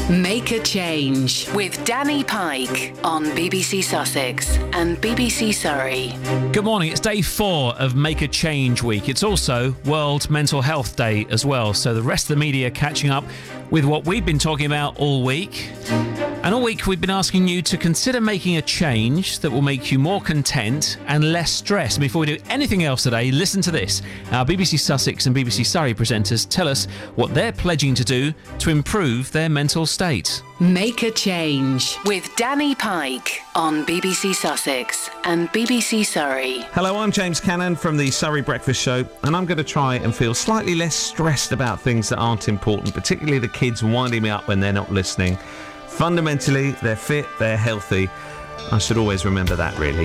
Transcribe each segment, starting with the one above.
Make a Change with Danny Pike on BBC Sussex and BBC Surrey. Good morning. It's day 4 of Make a Change week. It's also World Mental Health Day as well. So the rest of the media catching up with what we've been talking about all week. And all week we've been asking you to consider making a change that will make you more content and less stressed. And before we do anything else today, listen to this. Our BBC Sussex and BBC Surrey presenters tell us what they're pledging to do to improve their mental state. Make a Change with Danny Pike on BBC Sussex and BBC Surrey. Hello, I'm James Cannon from the Surrey Breakfast Show, and I'm going to try and feel slightly less stressed about things that aren't important, particularly the kids winding me up when they're not listening. Fundamentally, they're fit, they're healthy. I should always remember that, really.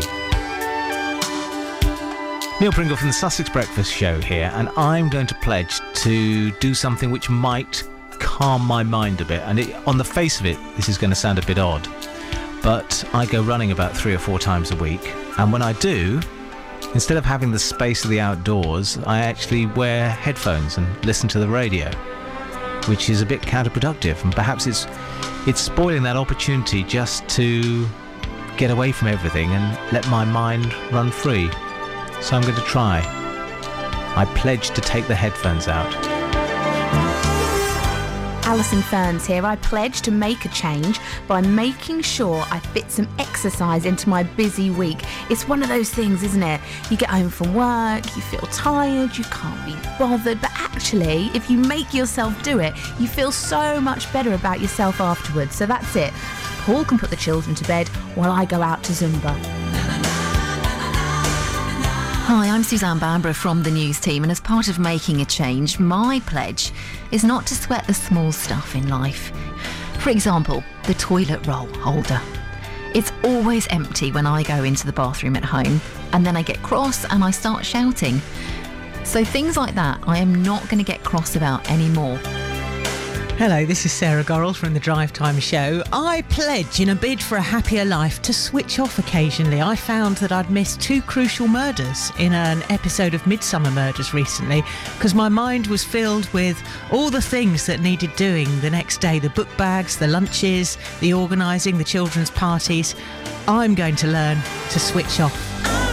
Neil Pringle from the Sussex Breakfast Show here, and I'm going to pledge to do something which might calm my mind a bit. And on the face of it, this is going to sound a bit odd, but I go running about 3 or 4 times a week, and when I do, instead of having the space of the outdoors, I actually wear headphones and listen to the radio, which is a bit counterproductive, and perhaps it's spoiling that opportunity just to get away from everything and let my mind run free. So I'm going to try. I pledge to take the headphones out. Alison Ferns here. I pledge to make a change by making sure I fit some exercise into my busy week. It's one of those things, isn't it? You get home from work, you feel tired, you can't be bothered, but actually, if you make yourself do it, you feel so much better about yourself afterwards. So that's it. Paul can put the children to bed while I go out to Zumba. Hi, I'm Suzanne Bamborough from the news team, and as part of making a change, my pledge is not to sweat the small stuff in life. For example, the toilet roll holder. It's always empty when I go into the bathroom at home, and then I get cross and I start shouting. So things like that I am not going to get cross about anymore. Hello, this is Sarah Gorrell from the Drive Time Show. I pledge, in a bid for a happier life, to switch off occasionally. I found that I'd missed 2 crucial murders in an episode of Midsummer Murders recently because my mind was filled with all the things that needed doing the next day. The book bags, the lunches, the organising, the children's parties. I'm going to learn to switch off.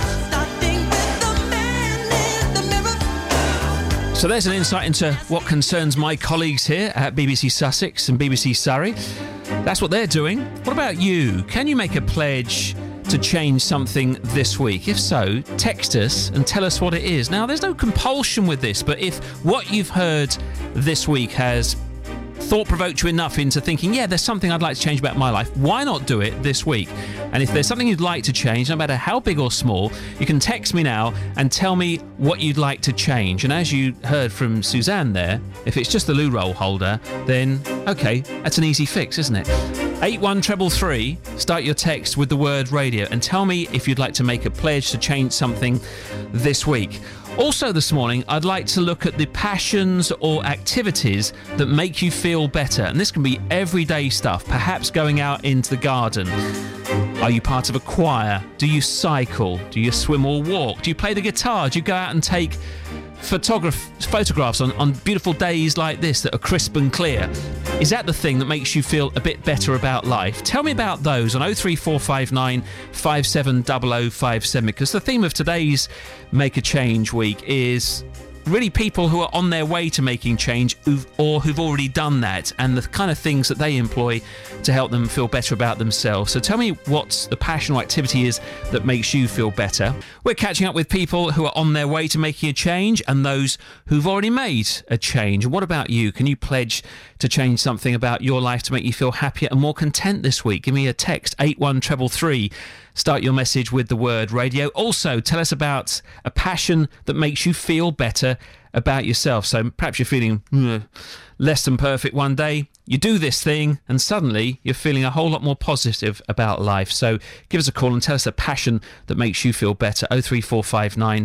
So there's an insight into what concerns my colleagues here at BBC Sussex and BBC Surrey. That's what they're doing. What about you? Can you make a pledge to change something this week? If so, text us and tell us what it is. Now, there's no compulsion with this, but if what you've heard this week has thought-provoked you enough into thinking, yeah, there's something I'd like to change about my life, why not do it this week? And if there's something you'd like to change, no matter how big or small, you can text me now and tell me what you'd like to change. And as you heard from Suzanne there, if it's just the loo roll holder, then, okay, that's an easy fix, isn't it? 81333, start your text with the word radio and tell me if you'd like to make a pledge to change something this week. Also this morning, I'd like to look at the passions or activities that make you feel better. And this can be everyday stuff, perhaps going out into the garden. Are you part of a choir? Do you cycle? Do you swim or walk? Do you play the guitar? Do you go out and take photographs on beautiful days like this that are crisp and clear? Is that the thing that makes you feel a bit better about life? Tell me about those on 03459 570057, because the theme of today's Make a Change week is really people who are on their way to making change who've already done that, and the kind of things that they employ to help them feel better about themselves. So tell me what the passion or activity is that makes you feel better. We're catching up with people who are on their way to making a change and those who've already made a change. And what about you? Can you pledge to change something about your life to make you feel happier and more content this week? Give me a text, 81333. Start your message with the word radio. Also, tell us about a passion that makes you feel better about yourself. So perhaps you're feeling less than perfect one day. You do this thing and suddenly you're feeling a whole lot more positive about life. So give us a call and tell us a passion that makes you feel better. 03459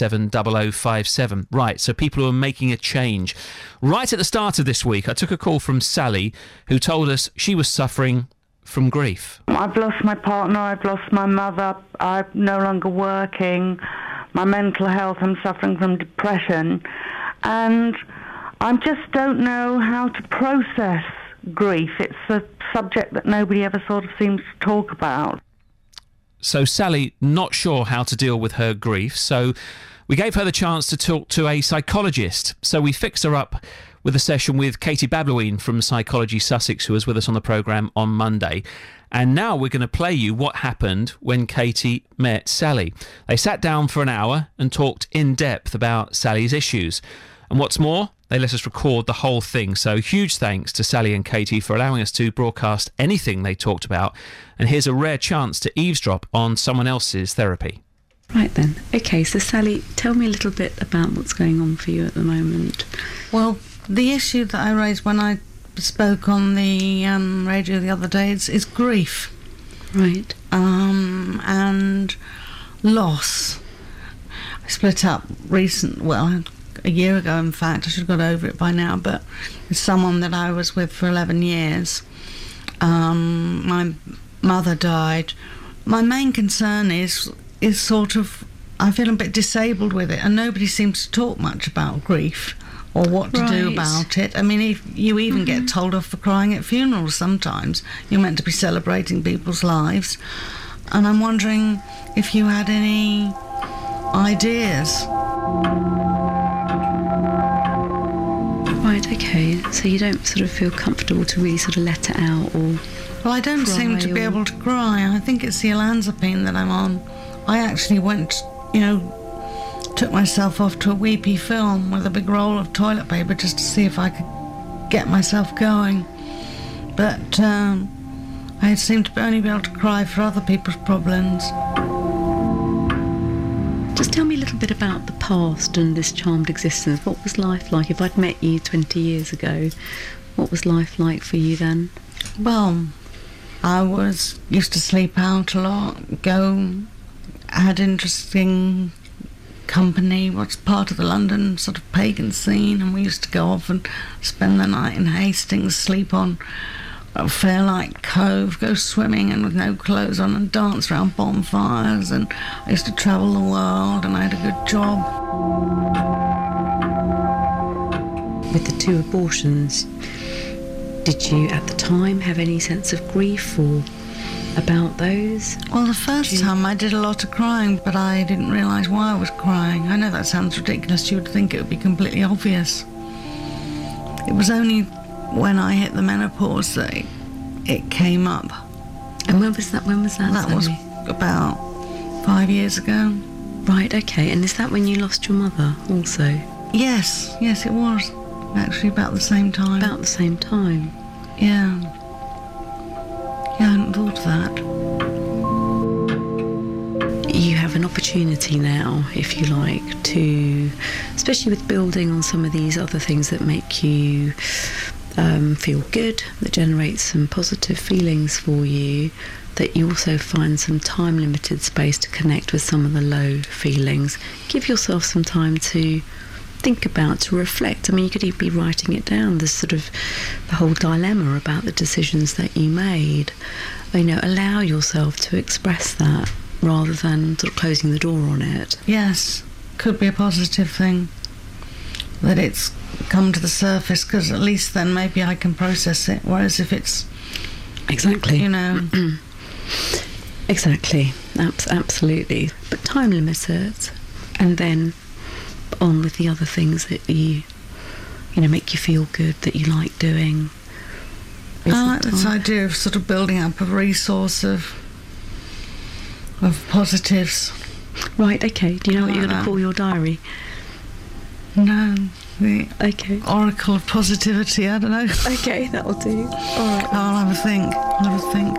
570057. Right, so people who are making a change. Right at the start of this week, I took a call from Sally, who told us she was suffering from grief. I've lost my partner, I've lost my mother, I'm no longer working, my mental health, I'm suffering from depression, and I just don't know how to process grief. It's a subject that nobody ever sort of seems to talk about. So Sally, not sure how to deal with her grief, so we gave her the chance to talk to a psychologist. So we fixed her up with a session with Katie Bablouine from Psychology Sussex, who was with us on the programme on Monday. And now we're going to play you what happened when Katie met Sally. They sat down for an hour and talked in depth about Sally's issues. And what's more, they let us record the whole thing. So huge thanks to Sally and Katie for allowing us to broadcast anything they talked about. And here's a rare chance to eavesdrop on someone else's therapy. Right then. Okay, so Sally, tell me a little bit about what's going on for you at the moment. Well, the issue that I raised when I spoke on the radio the other day is grief. Right. And loss. I split up a year ago, in fact. I should have got over it by now, but it's someone that I was with for 11 years. My mother died. My main concern is sort of, I feel a bit disabled with it, and nobody seems to talk much about grief or what to do about it. I mean, if you even get told off for crying at funerals sometimes. You're meant to be celebrating people's lives. And I'm wondering if you had any ideas. Right, okay. So you don't sort of feel comfortable to really sort of let it out, or... Well, I don't seem to be able to cry. I think it's the olanzapine that I'm on. I actually went, took myself off to a weepy film with a big roll of toilet paper just to see if I could get myself going. But I seem to only be able to cry for other people's problems. Just tell me a little bit about the past and this charmed existence. What was life like? If I'd met you 20 years ago, what was life like for you then? Well, I used to sleep out a lot, had interesting company, was part of the London sort of pagan scene, and we used to go off and spend the night in Hastings, sleep on Fairlight Cove, go swimming and with no clothes on, and dance around bonfires, and I used to travel the world, and I had a good job. With the 2 abortions, did you at the time have any sense of grief or about those? Well, the first time I did a lot of crying, but I didn't realise why I was crying. I know that sounds ridiculous. You would think it would be completely obvious. It was only when I hit the menopause that it came up. And when was that? That was about 5 years ago. Right, okay. And is that when you lost your mother also? Yes, it was. Actually, about the same time. About the same time? Yeah. I hadn't thought of that. You have an opportunity now, if you like, to, especially with building on some of these other things that make you feel good, that generate some positive feelings for you, that you also find some time-limited space to connect with some of the low feelings. Give yourself some time to think about, to reflect. I mean, you could even be writing it down, there's sort of the whole dilemma about the decisions that you made. Allow yourself to express that rather than sort of closing the door on it. Yes, could be a positive thing that it's come to the surface, because at least then maybe I can process it, whereas if it's... Exactly. Exactly, absolutely. But time limit it, and then on with the other things that you make you feel good, that you like doing. I like this idea of sort of building up a resource of positives. Right, okay. Do you know what you're going to call your diary? No. The Oracle of Positivity, I don't know. Okay, that'll do. All right. I'll have a think.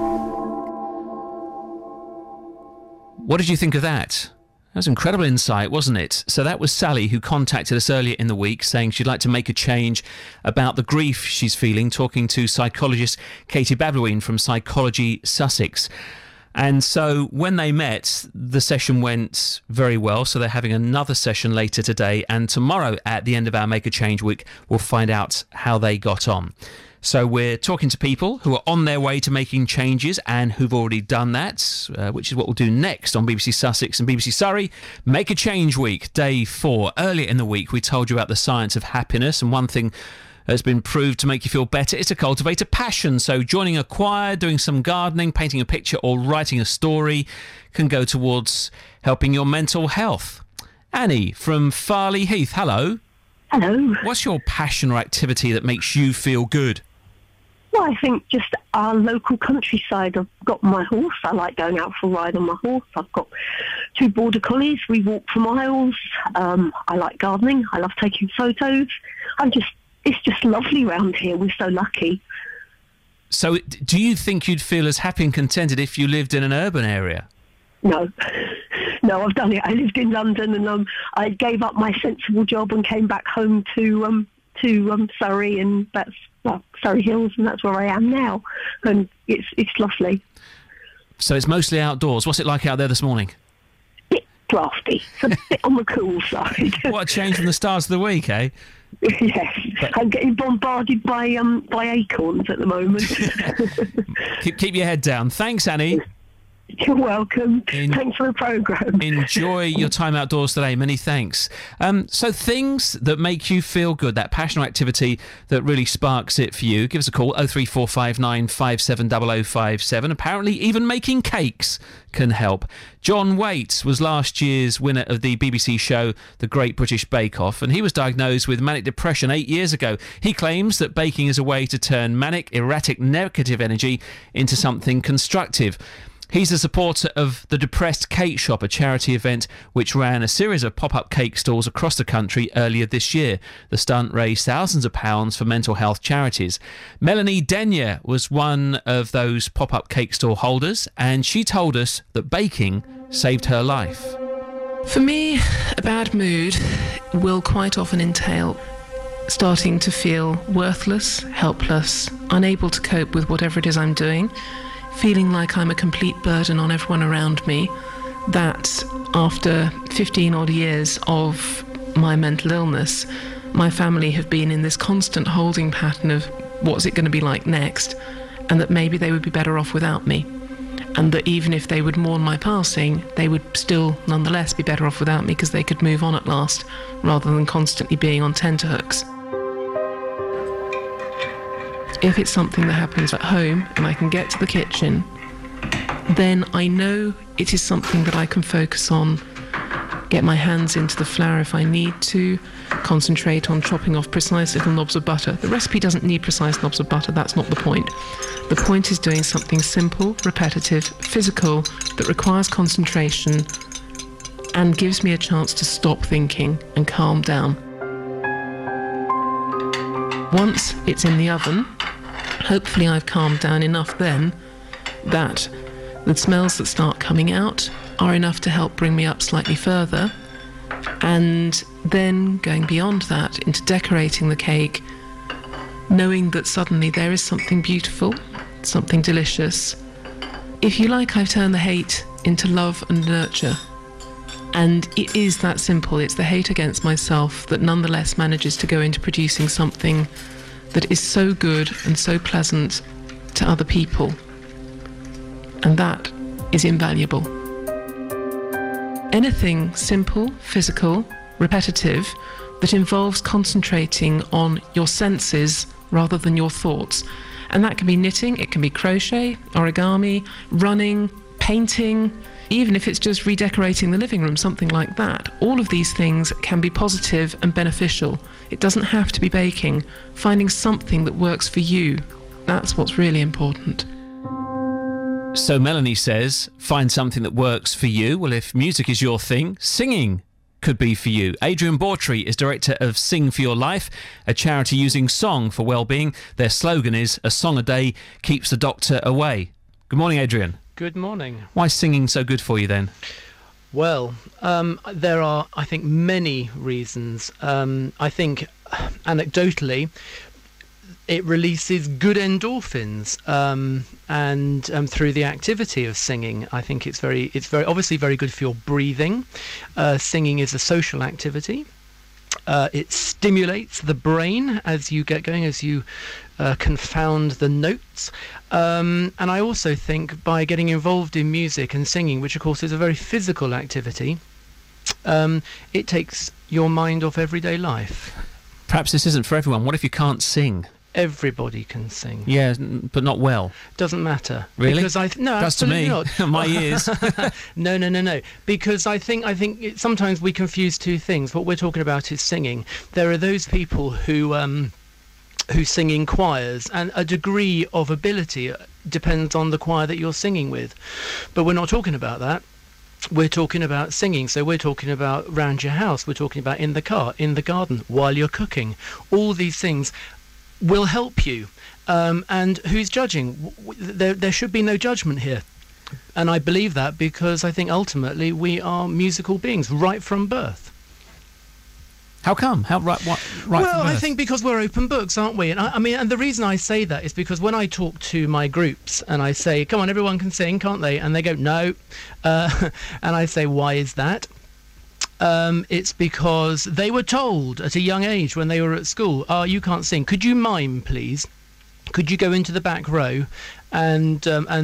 What did you think of that? That was incredible insight, wasn't it? So that was Sally, who contacted us earlier in the week saying she'd like to make a change about the grief she's feeling, talking to psychologist Katie Bablouine from Psychology Sussex. And so when they met, the session went very well. So they're having another session later today. And tomorrow, at the end of our Make a Change week, we'll find out how they got on. So we're talking to people who are on their way to making changes and who've already done that, which is what we'll do next on BBC Sussex and BBC Surrey. Make a Change Week, day 4. Earlier in the week, we told you about the science of happiness, and one thing has been proved to make you feel better is to cultivate a passion. So joining a choir, doing some gardening, painting a picture or writing a story can go towards helping your mental health. Annie from Farley Heath, hello. Hello. What's your passion or activity that makes you feel good? Well, I think just our local countryside. I've got my horse. I like going out for a ride on my horse. I've got 2 border collies. We walk for miles. I like gardening. I love taking photos. It's just lovely around here. We're so lucky. So do you think you'd feel as happy and contented if you lived in an urban area? No. No, I've done it. I lived in London and I gave up my sensible job and came back home to Surrey, and that's Surrey Hills, and that's where I am now. And it's lovely. So it's mostly outdoors. What's it like out there this morning? Bit drafty. It's a bit on the cool side. What a change from the start of the week, eh? Yes, I'm getting bombarded by acorns at the moment. Keep your head down. Thanks, Annie. You're welcome. Thanks for the programme. Enjoy your time outdoors today. Many thanks. So things that make you feel good, that passion or activity that really sparks it for you, give us a call, 03459 570057. Apparently even making cakes can help. John Waite was last year's winner of the BBC show The Great British Bake Off, and he was diagnosed with manic depression 8 years ago. He claims that baking is a way to turn manic, erratic, negative energy into something constructive. He's a supporter of the Depressed Cake Shop, a charity event which ran a series of pop-up cake stalls across the country earlier this year. The stunt raised thousands of pounds for mental health charities. Melanie Denyer was one of those pop-up cake stall holders, and she told us that baking saved her life. For me, a bad mood will quite often entail starting to feel worthless, helpless, unable to cope with whatever it is I'm doing, feeling like I'm a complete burden on everyone around me. That after 15 odd years of my mental illness, my family have been in this constant holding pattern of what's it going to be like next, and that maybe they would be better off without me, and that even if they would mourn my passing, they would still nonetheless be better off without me because they could move on at last rather than constantly being on tenterhooks. If it's something that happens at home and I can get to the kitchen, then I know it is something that I can focus on, get my hands into the flour if I need to, concentrate on chopping off precise little knobs of butter. The recipe doesn't need precise knobs of butter, that's not the point. The point is doing something simple, repetitive, physical, that requires concentration and gives me a chance to stop thinking and calm down. Once it's in the oven, hopefully I've calmed down enough then that the smells that start coming out are enough to help bring me up slightly further, and then going beyond that into decorating the cake, knowing that suddenly there is something beautiful, something delicious. If you like, I've turned the hate into love and nurture. And it is that simple. It's the hate against myself that nonetheless manages to go into producing something that is so good and so pleasant to other people. And that is invaluable. Anything simple, physical, repetitive, that involves concentrating on your senses rather than your thoughts. And that can be knitting, it can be crochet, origami, running, painting, even if it's just redecorating the living room, something like that. All of these things can be positive and beneficial. It doesn't have to be baking. Finding something that works for you, that's what's really important. So Melanie says, find something that works for you. Well, if music is your thing, singing could be for you. Adrian Bawtry is director of Sing for Your Life, a charity using song for well-being. Their slogan is, a song a day keeps the doctor away. Good morning, Adrian. Good morning. Why is singing so good for you then? Well, there are, I think, many reasons. I think, anecdotally, it releases good endorphins, and through the activity of singing, I think it's very obviously very good for your breathing. Singing is a social activity. It stimulates the brain as you get going, as you confound the notes. And I also think by getting involved in music and singing, which of course is a very physical activity, it takes your mind off everyday life. Perhaps this isn't for everyone. What if you can't sing? Everybody can sing. Yeah, but not well. Doesn't matter. Really? Because no, that's to me. Not. My ears. No. Because I think sometimes we confuse two things. What we're talking about is singing. There are those people who sing in choirs, and a degree of ability depends on the choir that you're singing with. But we're not talking about that. We're talking about singing. So we're talking about round your house. We're talking about in the car, in the garden, while you're cooking. All these things will help you. And who's judging? There should be no judgment here. And I believe that because I think ultimately we are musical beings right from birth. How come? Right well, from birth? I think because we're open books, aren't we? And I mean, and the reason I say that is because when I talk to my groups and I say, come on, everyone can sing, can't they? And they go, no. And I say, why is that? It's because they were told at a young age when they were at school, you can't sing. Could you mime, please? Could you go into the back row and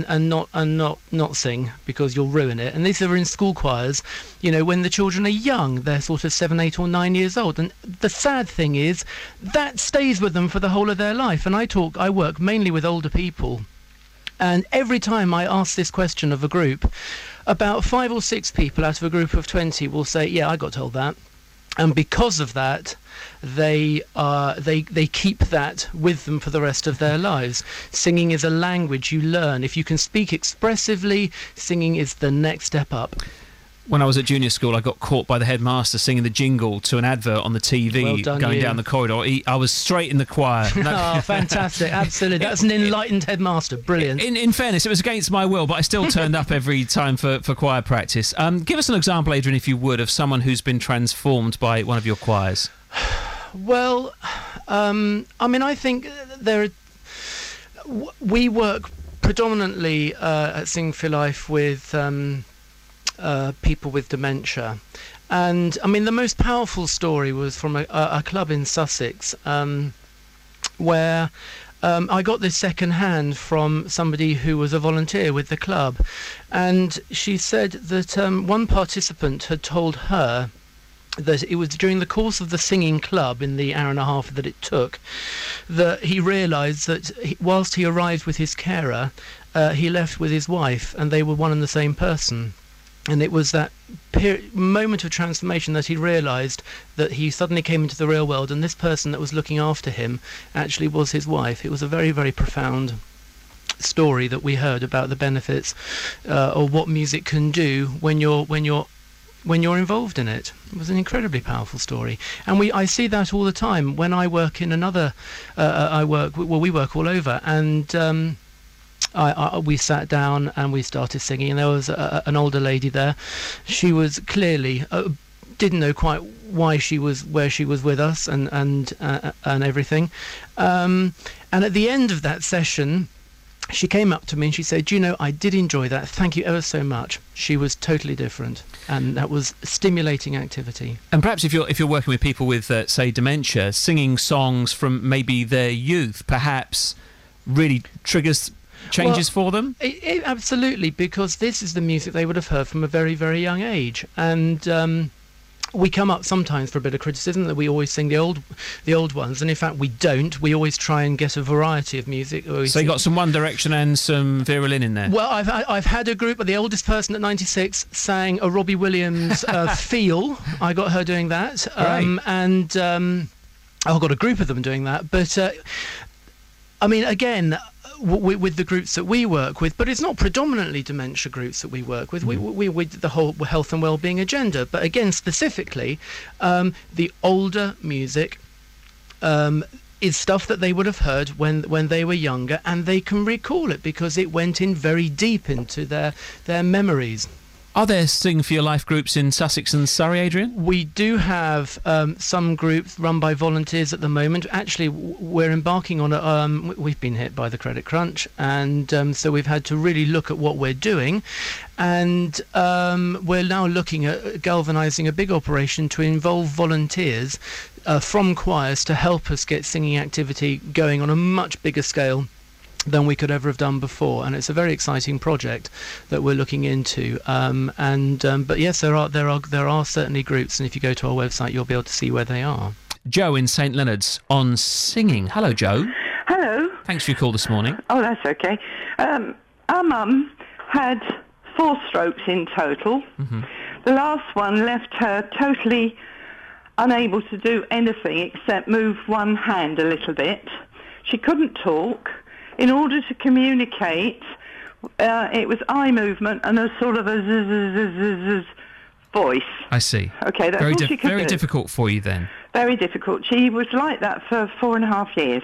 not sing because you'll ruin it? And these are in school choirs, when the children are young, they're sort of 7, 8 or 9 years old. And the sad thing is that stays with them for the whole of their life. And I work mainly with older people. And every time I ask this question of a group, about 5 or 6 people out of a group of 20 will say, yeah, I got told that. And because of that, they keep that with them for the rest of their lives. Singing is a language you learn. If you can speak expressively, singing is the next step up. When I was at junior school, I got caught by the headmaster singing the jingle to an advert on the TV going down the corridor. I was straight in the choir. Oh, fantastic. Absolutely. That's an enlightened headmaster. Brilliant. In fairness, it was against my will, but I still turned up every time for choir practice. Give us an example, Adrian, if you would, of someone who's been transformed by one of your choirs. Well, I mean, I think we work predominantly at Sing for Life with people with dementia. And I mean, the most powerful story was from a club in Sussex where I got this second hand from somebody who was a volunteer with the club. And she said that one participant had told her that it was during the course of the singing club, in the hour and a half that it took, that he realised that whilst he arrived with his carer, he left with his wife, and they were one and the same person. And it was that moment of transformation that he realised that he suddenly came into the real world, and this person that was looking after him actually was his wife. It was a very, very profound story that we heard about the benefits or what music can do when you're involved in it. It was an incredibly powerful story, and I see that all the time when I work in another. We work all over, and we sat down and we started singing, and there was an older lady there. She was clearly didn't know quite why she was where she was with us and everything. And at the end of that session, she came up to me and she said, I did enjoy that. Thank you ever so much. She was totally different, and that was stimulating activity. And perhaps if you're working with people with, say, dementia, singing songs from maybe their youth, perhaps really triggers changes for them? Absolutely, because this is the music they would have heard from a very, very young age. And we come up sometimes for a bit of criticism that we always sing the old ones, and in fact we don't. We always try and get a variety of music. So you got some One Direction and some Vera Lynn in there? Well, I've had a group, but the oldest person at 96 sang a Robbie Williams Feel. I got her doing that. And I've got a group of them doing that. But I mean, again, with the groups that we work with, but it's not predominantly dementia groups that we work with. We with the whole health and well-being agenda, but again, specifically, the older music is stuff that they would have heard when they were younger, and they can recall it because it went in very deep into their memories. Are there Sing for Your Life groups in Sussex and Surrey, Adrian? We do have some groups run by volunteers at the moment. Actually, we're embarking on we've been hit by the credit crunch, and so we've had to really look at what we're doing. And we're now looking at galvanising a big operation to involve volunteers from choirs to help us get singing activity going on a much bigger scale than we could ever have done before, and it's a very exciting project that we're looking into. But yes, there are certainly groups, and if you go to our website, you'll be able to see where they are. Joe in St Leonard's on singing. Hello, Joe. Hello. Thanks for your call this morning. Oh, that's okay. Our mum had 4 strokes in total. Mm-hmm. The last one left her totally unable to do anything except move one hand a little bit. She couldn't talk. In order to communicate, it was eye movement and a sort of a zzz voice. I see. Okay, that's all she could very do. difficult for you then. Very difficult. She was like that for 4.5 years.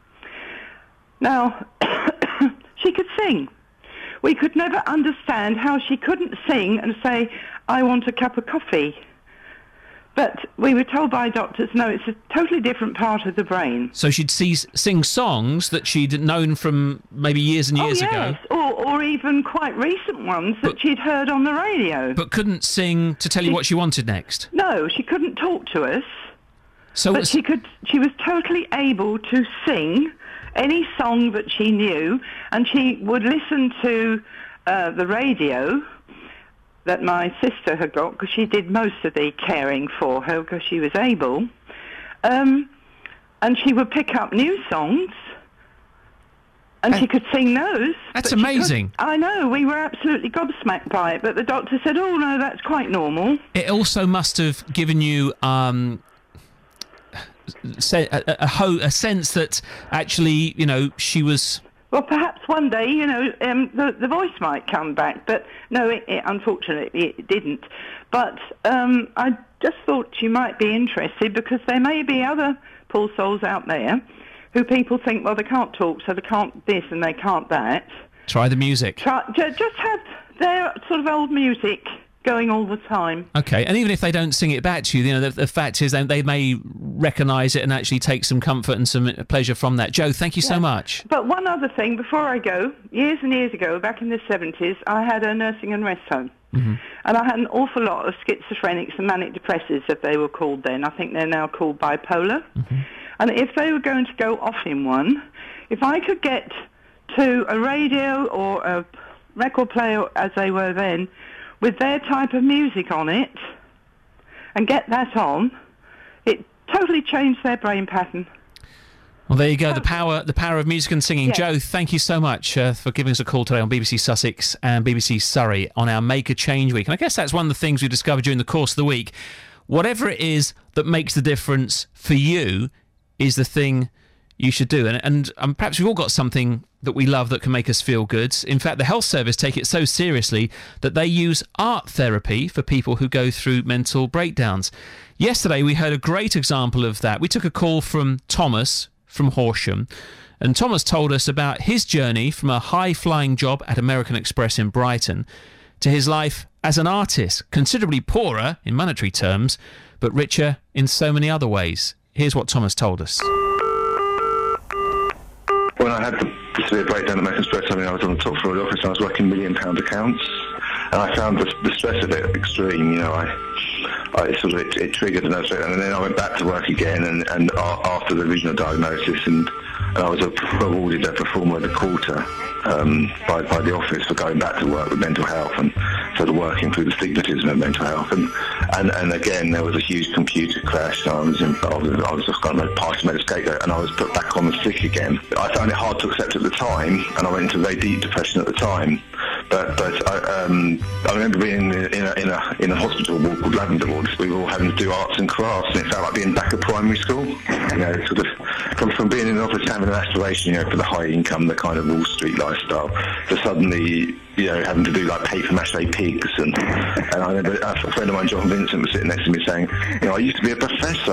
Now, she could sing. We could never understand how she couldn't sing and say, I want a cup of coffee. But we were told by doctors, no, it's a totally different part of the brain. So she'd sing songs that she'd known from maybe years and years ago. Or even quite recent ones that she'd heard on the radio. But couldn't sing to tell you what she wanted next. No, she couldn't talk to us. So but she was totally able to sing any song that she knew, and she would listen to the radio that my sister had got, because she did most of the caring for her because she was able, and she would pick up new songs, and she could sing those. That's amazing. I know, we were absolutely gobsmacked by it, but the doctor said, oh no, that's quite normal. It also must have given you a sense that actually, she was... Well, perhaps one day, the voice might come back, but no, it unfortunately it didn't. But I just thought you might be interested, because there may be other poor souls out there who people think, well, they can't talk, so they can't this and they can't that. Try the music. Just have their sort of old music going all the time. Okay, and even if they don't sing it back to you, the fact is they may recognise it and actually take some comfort and some pleasure from that. Joe, thank you so much. But one other thing, before I go, years and years ago, back in the 70s, I had a nursing and rest home. Mm-hmm. And I had an awful lot of schizophrenics and manic depressives, as they were called then. I think they're now called bipolar. Mm-hmm. And if they were going to go off in one, if I could get to a radio or a record player, as they were then, with their type of music on it, and get that on, it totally changed their brain pattern. Well, there you go, the power of music and singing. Yes. Joe, thank you so much for giving us a call today on BBC Sussex and BBC Surrey on our Make a Change Week. And I guess that's one of the things we discovered during the course of the week. Whatever it is that makes the difference for you is the thing you should do. And perhaps we've all got something that we love that can make us feel good. In fact, the Health Service take it so seriously that they use art therapy for people who go through mental breakdowns. Yesterday, we heard a great example of that. We took a call from Thomas from Horsham, and Thomas told us about his journey from a high-flying job at American Express in Brighton to his life as an artist, considerably poorer in monetary terms, but richer in so many other ways. Here's what Thomas told us. When I had the severe breakdown at American Express, I was on the top floor of the office and I was working £1 million accounts, and I found the stress of it extreme. It triggered a nervous breakdown, and then I went back to work again, and after the regional diagnosis, and I was awarded a Performer of the Quarter by the office for going back to work with mental health and sort of working through the stigmatism of mental health. And again, there was a huge computer crash. I was just kind of partially made a scapegoat, and I was put back on the sick again. I found it hard to accept at the time, and I went into very deep depression at the time. But I remember being in a hospital ward called Lavender Ward. We were all having to do arts and crafts, and it felt like being back at primary school. Sort of from being in the office having an aspiration, for the high income, the kind of Wall Street lifestyle, to suddenly, having to do like paper mache pigs. And I remember a friend of mine, John Vincent, was sitting next to me saying, I used to be a professor.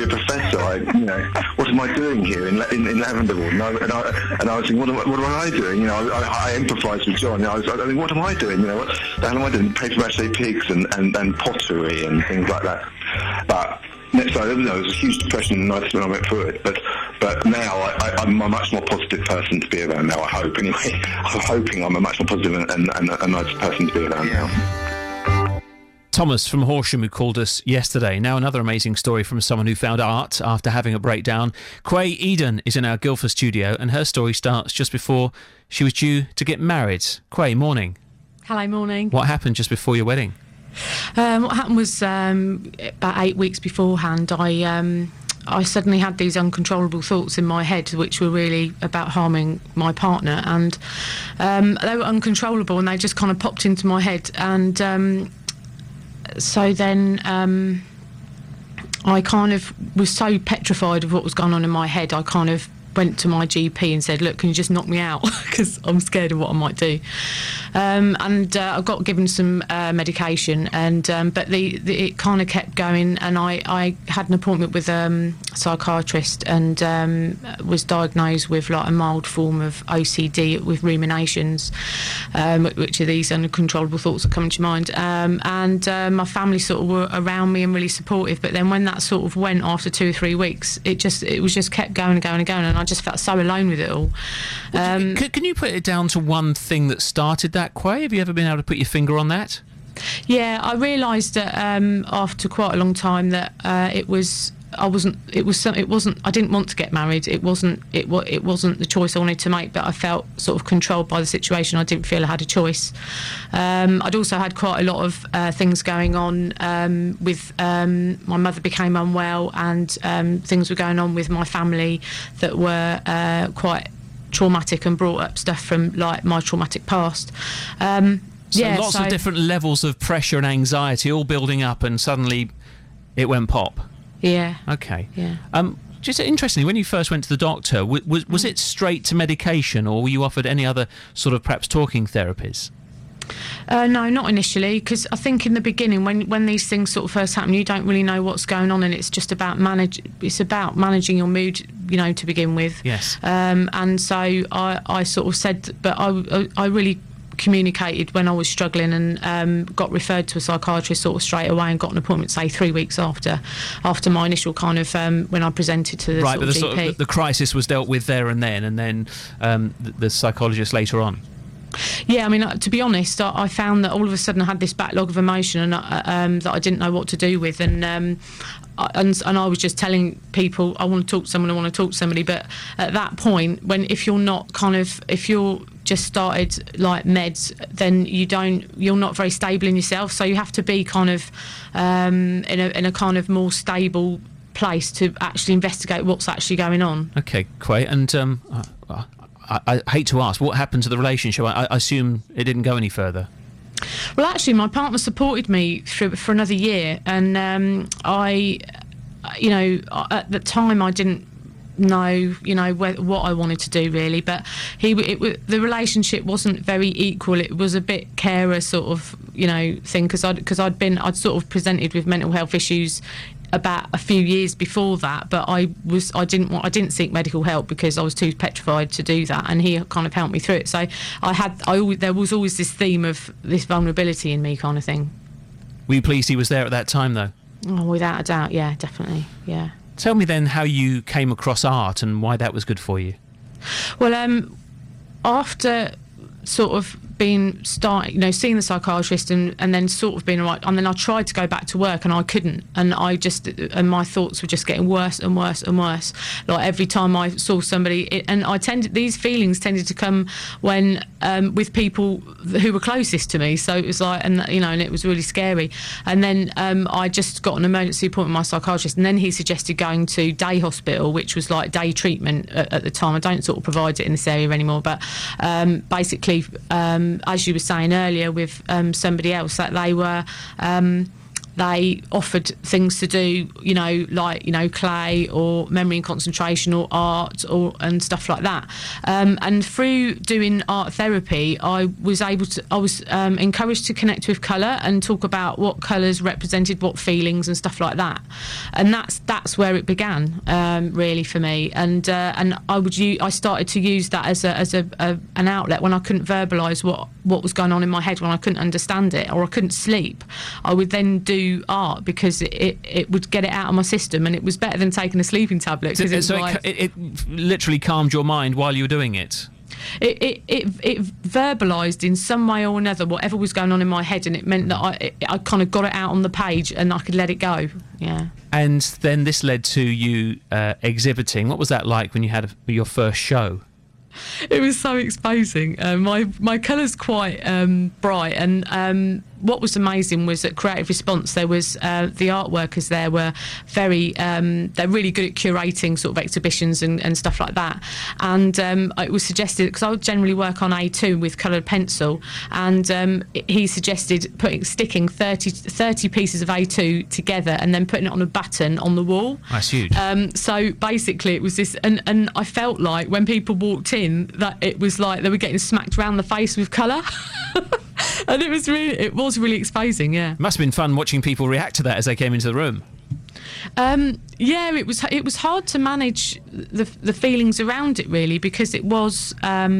What am I doing here in Lavender Ward? And I was thinking, what am I doing? I empathise with John. I was like, what am I doing? What the hell am I doing? Paper mache pigs and pottery and things like that. But next time, there was a huge depression when I went through it. But now I'm a much more positive person to be around now, I hope. Anyway, I'm hoping I'm a much more positive and a nice person to be around now. Thomas from Horsham, who called us yesterday. Now another amazing story from someone who found art after having a breakdown. Quay Eden is in our Guildford studio, and her story starts just before she was due to get married. Quay, morning. Hello, morning. What happened just before your wedding? What happened was about 8 weeks beforehand, I I suddenly had these uncontrollable thoughts in my head, which were really about harming my partner, and they were uncontrollable, and they just kind of popped into my head. And so then I kind of was so petrified of what was going on in my head, I kind of went to my GP and said, look, can you just knock me out, because I'm scared of what I might do. And I got given some medication, and but it kind of kept going, and I had an appointment with a psychiatrist, and was diagnosed with like a mild form of OCD with ruminations, which are these uncontrollable thoughts that come into your mind. And my family sort of were around me and really supportive, but then when that sort of went after 2 or 3 weeks, it was just kept going and going and going, and I just felt so alone with it all. Can you put it down to one thing that started that, Quay? Have you ever been able to put your finger on that? Yeah, I realised that after quite a long time that I didn't want to get married. It wasn't the choice I wanted to make, but I felt sort of controlled by the situation. I didn't feel I had a choice. I'd also had quite a lot of things going on with my mother became unwell, and things were going on with my family that were quite traumatic and brought up stuff from like my traumatic past. Lots of different levels of pressure and anxiety all building up, and suddenly it went pop. Yeah. Okay. Yeah. Just interestingly, when you first went to the doctor, was it straight to medication, or were you offered any other sort of perhaps talking therapies? No, not initially, because I think in the beginning, when these things sort of first happen, you don't really know what's going on, and it's just about managing your mood, to begin with. Yes. And so I sort of said, but I really communicated when I was struggling, and got referred to a psychiatrist sort of straight away, and got an appointment, say 3 weeks after my initial kind of when I presented to the right, sort of GP. Sort of the crisis was dealt with there and then the psychologist later on. Yeah, I mean, to be honest, I found that all of a sudden I had this backlog of emotion, and that I didn't know what to do with, and I was just telling people I want to talk to somebody, but at that point, if you're just started like meds, then you're not very stable in yourself, so you have to be kind of in a kind of more stable place to actually investigate what's actually going on. Okay, Quay, and I hate to ask, what happened to the relationship? I assume it didn't go any further. Well, actually, my partner supported me for another year, and at the time I didn't know, what I wanted to do really, but the relationship wasn't very equal. It was a bit carer sort of, thing, because I'd sort of presented with mental health issues about a few years before that, but I didn't seek medical help because I was too petrified to do that, and he kind of helped me through it. So there was always this theme of this vulnerability in me, kind of thing. Were you pleased he was there at that time, though? Oh, without a doubt, yeah, definitely, yeah. Tell me then how you came across art and why that was good for you. Well, after sort of seeing the psychiatrist and then sort of being all right, and then I tried to go back to work and I couldn't, and my thoughts were just getting worse and worse and worse. Like every time I saw somebody, these feelings tended to come when with people who were closest to me. So it was like, and it was really scary. And then I just got an emergency appointment with my psychiatrist, and then he suggested going to day hospital, which was like day treatment at the time. I don't sort of provide it in this area anymore, but basically. As you were saying earlier with somebody else, that they offered things to do, like clay or memory and concentration or art and stuff like that. And through doing art therapy, I was encouraged to connect with colour and talk about what colours represented what feelings and stuff like that. And that's where it began, really, for me. And I started to use that as an outlet when I couldn't verbalise what was going on in my head, when I couldn't understand it or I couldn't sleep. I would then do art because it would get it out of my system, and it was better than taking a sleeping tablet. So it literally calmed your mind while you were doing it? It verbalised in some way or another whatever was going on in my head, and it meant that I kind of got it out on the page and I could let it go. Yeah. And then this led to you exhibiting. What was that like when you had your first show? It was so exposing. My colour's quite bright, and what was amazing was at Creative Response, there was the art workers there were very, they're really good at curating sort of exhibitions and stuff like that. And it was suggested, because I would generally work on A2 with coloured pencil, and he suggested sticking 30 pieces of A2 together and then putting it on a button on the wall. That's huge. So basically it was this, and I felt like when people walked in that it was like they were getting smacked around the face with colour. And it was really exposing, yeah. Must have been fun watching people react to that as they came into the room. Yeah, it was hard to manage the feelings around it, really, because it was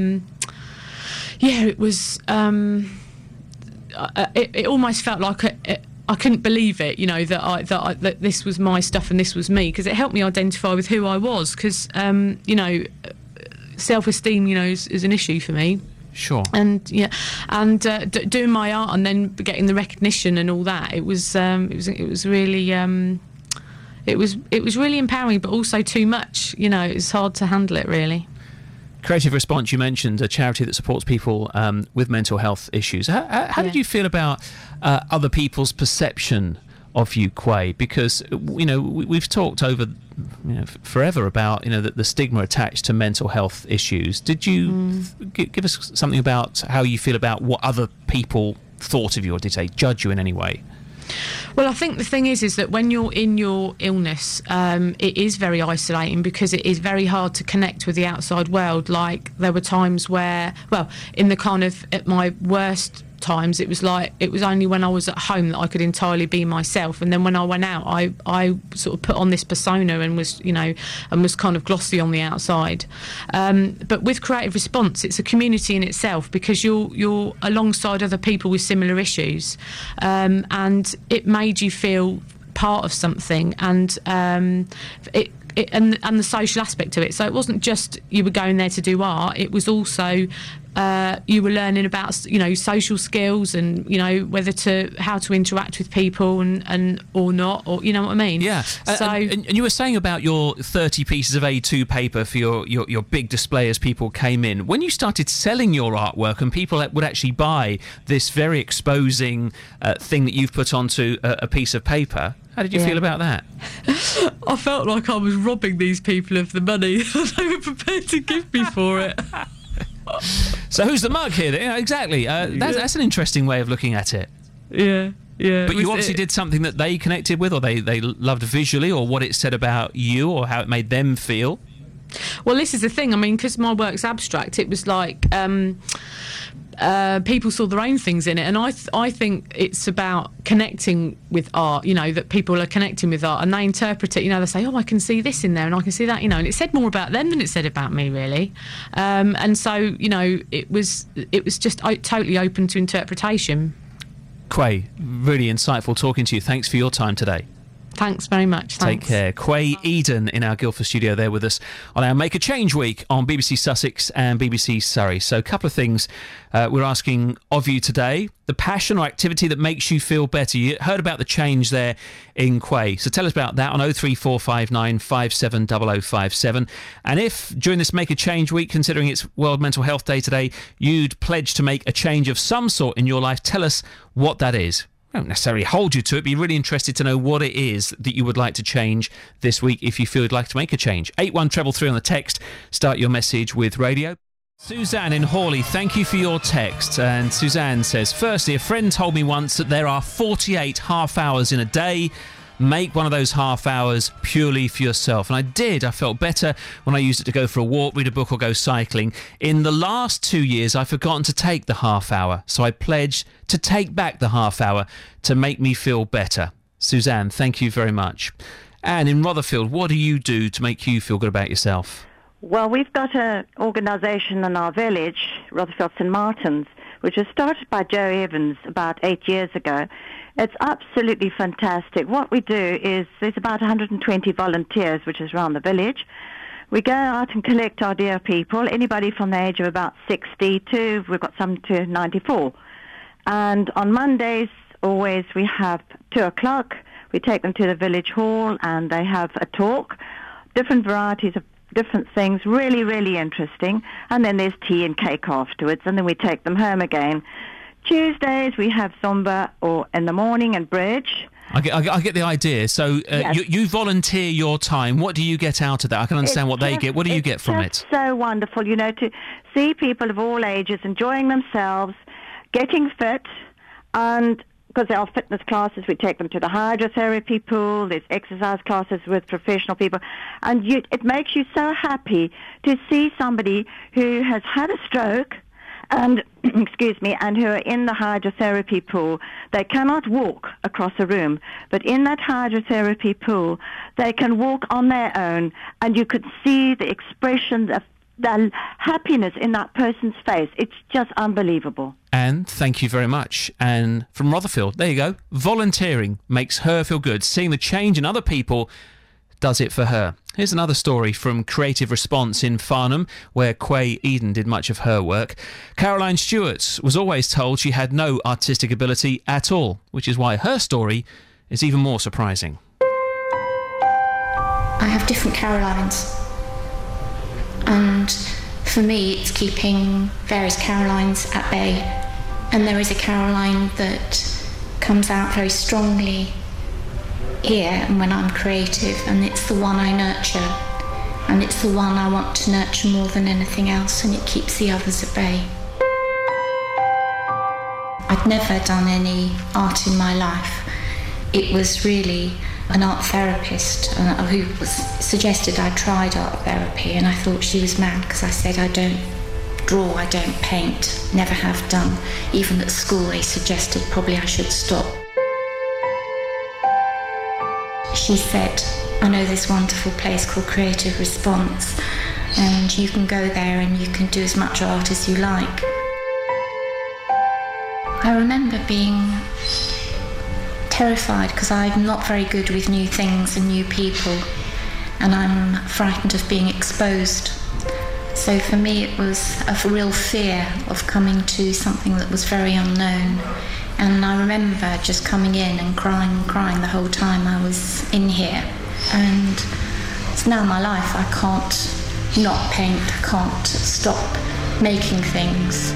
it almost felt like I couldn't believe it, you know, that this was my stuff and this was me, because it helped me identify with who I was, because you know, self-esteem, you know, is an issue for me. Sure. And doing my art and then getting the recognition and all that, it was really empowering, but also too much. You know, it's hard to handle it, really. Creative Response, you mentioned a charity that supports people with mental health issues. How did you feel about other people's perception of you, Quay? Because, you know, we've talked over, you know, forever about, you know, the stigma attached to mental health issues. Did you give us something about how you feel about what other people thought of you, or did they judge you in any way? Well, I think the thing is that when you're in your illness, it is very isolating, because it is very hard to connect with the outside world. Like, there were times where, well, in the kind of, at my worst times, it was like, it was only when I was at home that I could entirely be myself, and then when I went out, I sort of put on this persona and was, you know, and was kind of glossy on the outside. But with Creative Response, it's a community in itself, because you're alongside other people with similar issues, and it made you feel part of something, and and the social aspect of it. So it wasn't just you were going there to do art, it was also you were learning about, you know, social skills, and, you know, how to interact with people and or not, or, you know what I mean? Yeah. So and you were saying about your 30 pieces of A2 paper for your big display as people came in. When you started selling your artwork and people would actually buy this very exposing thing that you've put onto a piece of paper, how did you feel about that? I felt like I was robbing these people of the money they were prepared to give me for it. So who's the mug here? Yeah, exactly. That's an interesting way of looking at it. Yeah. But you obviously did something that they connected with, or they loved visually, or what it said about you, or how it made them feel. Well, this is the thing. I mean, because my work's abstract, it was like people saw their own things in it, and I think it's about connecting with art, you know, that people are connecting with art and they interpret it, you know, they say, oh, I can see this in there and I can see that, you know, and it said more about them than it said about me, really. And so, you know, it was just totally open to interpretation. Quay, really insightful talking to you. Thanks for your time today. Thanks very much. Thanks. Take care. Quay Eden in our Guildford studio there with us on our Make a Change week on BBC Sussex and BBC Surrey. So a couple of things we're asking of you today. The passion or activity that makes you feel better. You heard about the change there in Quay. So tell us about that on 03459 570057. And if during this Make a Change week, considering it's World Mental Health Day today, you'd pledge to make a change of some sort in your life, tell us what that is. I don't necessarily hold you to it, be really interested to know what it is that you would like to change this week if you feel you'd like to make a change. 81333 on the text. Start your message with radio. Suzanne in Hawley, thank you for your text. And Suzanne says, firstly, a friend told me once that there are 48 half hours in a day. Make one of those half hours purely for yourself. And I did. I felt better when I used it to go for a walk, read a book or go cycling. In the last 2 years, I've forgotten to take the half hour. So I pledged to take back the half hour to make me feel better. Suzanne, thank you very much. And in Rotherfield, what do you do to make you feel good about yourself? Well, we've got an organisation in our village, Rotherfield St Martin's, which was started by Joe Evans about 8 years ago. It's absolutely fantastic. What we do is there's about 120 volunteers, which is around the village. We go out and collect our dear people, anybody from the age of about 60 to, we've got some to 94. And on Mondays, always we have 2 o'clock. We take them to the village hall and they have a talk, different varieties of different things, really, really interesting. And then there's tea and cake afterwards, and then we take them home again Tuesdays we have Zumba or in the morning and bridge. I get the idea. So Yes. you volunteer your time. What do you get out of that? I can understand what they get. What do you get from it? So wonderful, to see people of all ages enjoying themselves, getting fit, and because there are fitness classes, we take them to the hydrotherapy pool, there's exercise classes with professional people, and it makes you so happy to see somebody who has had a stroke and and who are in the hydrotherapy pool. They cannot walk across a room, but in that hydrotherapy pool, they can walk on their own, and you could see the expression of the happiness in that person's face. It's just unbelievable. Anne, thank you very much. Anne from Rotherfield. There you go. Volunteering makes her feel good. Seeing the change in other people does it for her. Here's another story from Creative Response in Farnham, where Quay Eden did much of her work. Caroline Stewart was always told she had no artistic ability at all, which is why her story is even more surprising. I have different Carolines, and for me it's keeping various Carolines at bay, and there is a Caroline that comes out very strongly here and when I'm creative, and it's the one I nurture, and it's the one I want to nurture more than anything else, and it keeps the others at bay. I'd never done any art in my life. It was really an art therapist who suggested I tried art therapy, and I thought she was mad because I said I don't draw, I don't paint, never have done. Even at school they suggested probably I should stop. She said, I know this wonderful place called Creative Response, and you can go there and you can do as much art as you like. I remember being terrified because I'm not very good with new things and new people, and I'm frightened of being exposed. So for me it was a real fear of coming to something that was very unknown. And I remember just coming in and crying the whole time I was in here. And it's now my life. I can't not paint, I can't stop making things.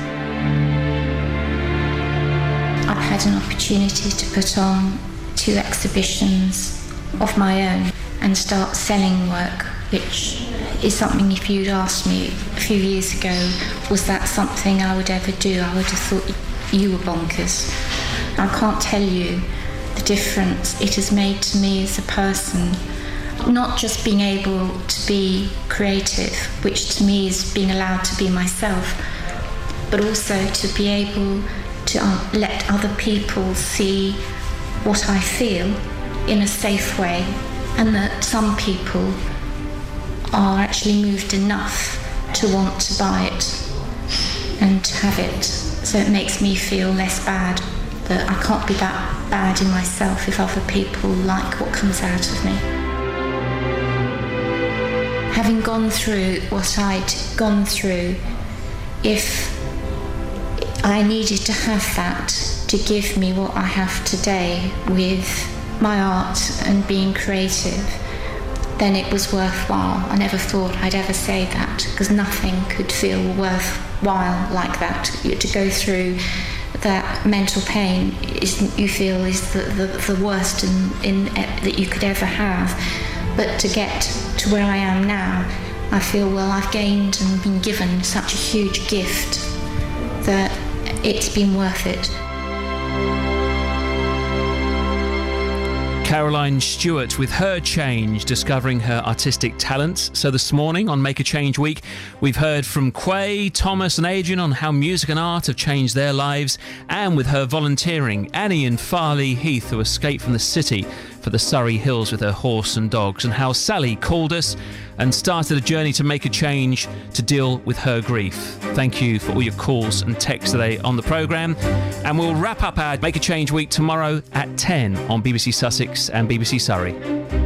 I've had an opportunity to put on 2 exhibitions of my own and start selling work, which is something, if you'd asked me a few years ago, was that something I would ever do, I would have thought you were bonkers. I can't tell you the difference it has made to me as a person. Not just being able to be creative, which to me is being allowed to be myself, but also to be able to let other people see what I feel in a safe way, and that some people are actually moved enough to want to buy it and to have it. So it makes me feel less bad, that I can't be that bad in myself if other people like what comes out of me. Having gone through what I'd gone through, if I needed to have that to give me what I have today with my art and being creative, then it was worthwhile. I never thought I'd ever say that, because nothing could feel worthwhile like that. To go through that mental pain you feel is the worst that you could ever have. But to get to where I am now, I feel, well, I've gained and been given such a huge gift that it's been worth it. Caroline Stewart with her change, discovering her artistic talents. So this morning on Make a Change Week, we've heard from Quay, Thomas and Adrian on how music and art have changed their lives, and with her volunteering, Annie in Farley Heath, who escaped from the city for the Surrey Hills with her horse and dogs, and how Sally called us and started a journey to make a change to deal with her grief. Thank you for all your calls and texts today on the programme. And we'll wrap up our Make a Change Week tomorrow at 10 on BBC Sussex and BBC Surrey.